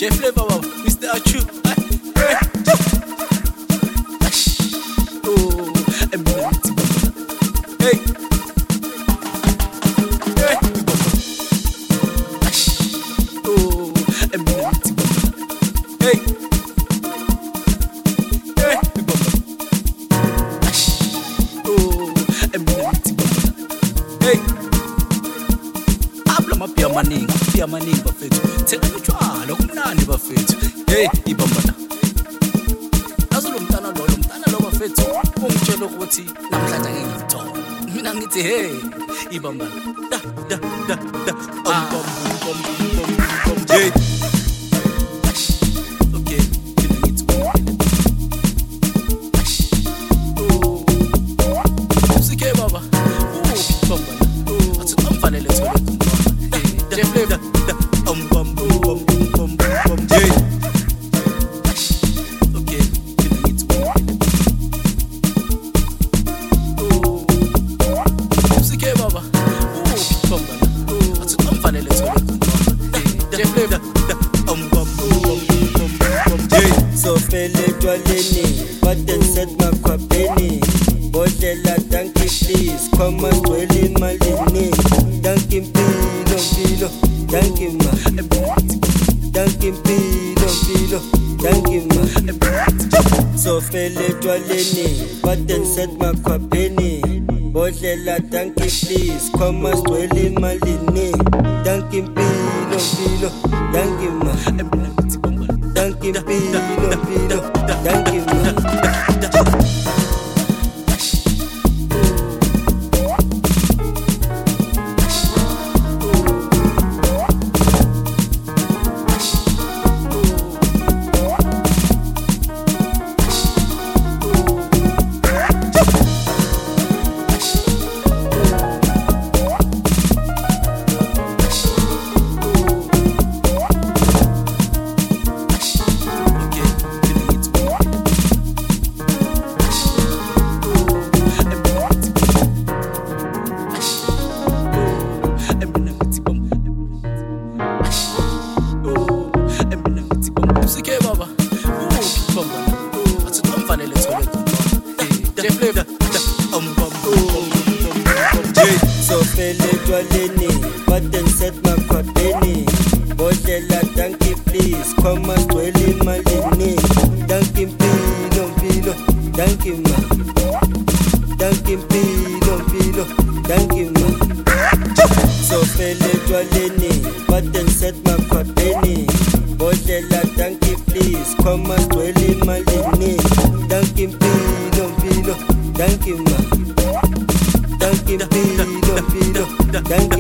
The flavor of Mr. Achu. Oh, hey. Oh, hey. Hey, abla mapia maningi bafethu. Thekani utshwala kumnandi bafethu. Hey, ibambana. Azolo mntana lo bafethu. Ungitshela ukuthi namhlanje ngeke ngithola. Mina ngithi hey, ibambana. Da. Hey. Okay, mina ngithi Sike baba. Ibambana. Athi amfanele thole kumntwana. The flavor. Hey. Okay, mina ngithi Sike baba. Ibambana. Athi amfanele thole kumntwana. The flavor. So fele dwaleni, but then set makwapeni. Bodlela danki please, koma sweli malini. Danki mpilo, danki ma. Danki mpilo, danki ma. So fele dwaleni, but then set makwapeni. Bodlela danki please, koma sweli malini. Danki mpilo, danki ma. Danki mpilo, danki ma. Sike baba. Ibambana. Athi amfanele thole kumntwana. The flavor. So fele dwaleni, but then set makwapeni. Bodlela danki please, koma sweli malini. Danki mpilo, danki ma. Danki mpilo, danki ma. So fele dwaleni, but then set makwapeni. Bodlela danki please, koma sweli malini. Danki mpilo, danki ma. Danki mpilo, danki